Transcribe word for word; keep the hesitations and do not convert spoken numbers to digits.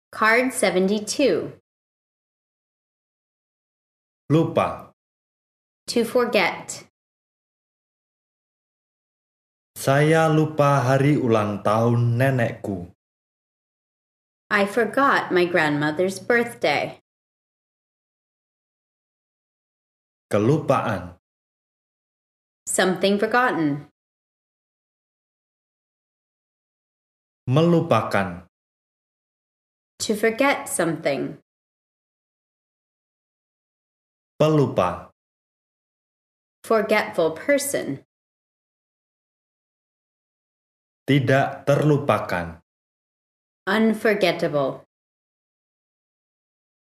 Card seventy-two. Lupa. To forget. Saya lupa hari ulang tahun nenekku. I forgot my grandmother's birthday. Kelupaan. Something forgotten. Melupakan. To forget something. Pelupa. Forgetful person. Tidak terlupakan. Unforgettable.